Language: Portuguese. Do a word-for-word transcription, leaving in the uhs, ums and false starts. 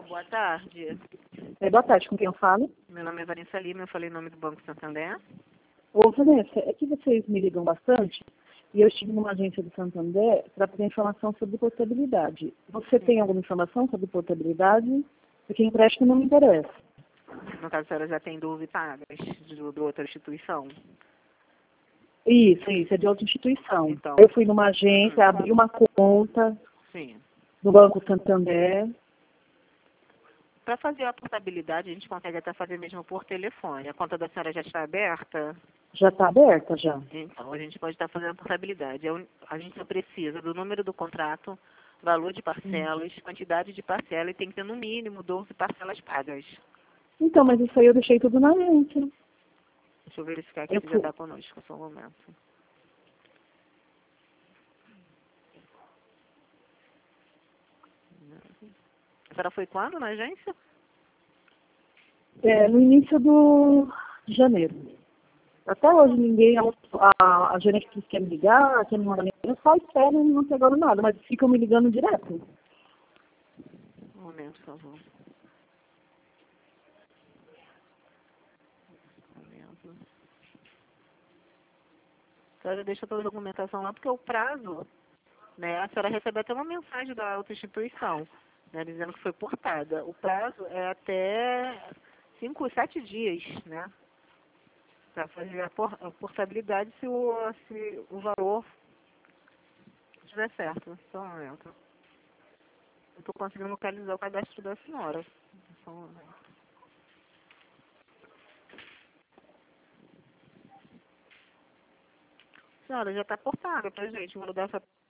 Boa tarde. É, boa tarde, com quem eu falo? Meu nome é Vanessa Lima, eu falei em nome do Banco Santander. Ô, Vanessa, é que vocês me ligam bastante e eu estive numa agência do Santander para pedir informação sobre portabilidade. Você tem alguma informação sobre portabilidade? Porque empréstimo não me interessa. No caso, a senhora já tem dúvida pagas de, de outra instituição. Isso, isso, é de outra instituição. Então. Eu fui numa agência, Uhum. abri uma conta Sim. no Banco Santander. Para fazer a portabilidade, a gente consegue até fazer mesmo por telefone. A conta da senhora já está aberta? Já está aberta, já. Então, a gente pode estar fazendo a portabilidade. A un- a gente só precisa do número do contrato, valor de parcelas, quantidade de parcela e tem que ter no mínimo doze parcelas pagas. Então, mas isso aí eu deixei tudo na agência. Deixa eu verificar aqui Eu se já fui... está conosco, só um momento. A senhora foi quando na agência? É, no início do... de janeiro. Até hoje ninguém, a, a, a gerente disse que quer me ligar, quer me mandar mensagem, eu só espero e não pegaram nada, mas ficam me ligando direto. Um momento, por favor. Um momento. A senhora deixa toda a documentação lá, porque o prazo, né, a senhora recebe até uma mensagem da outra instituição, né, dizendo que foi portada. O prazo é até cinco, sete dias, né, para fazer a, por, a portabilidade se o, se o valor estiver certo. Só um momento. Eu estou conseguindo localizar o cadastro da senhora. Só um momento. Senhora, já está portada pra gente. Vou dar essa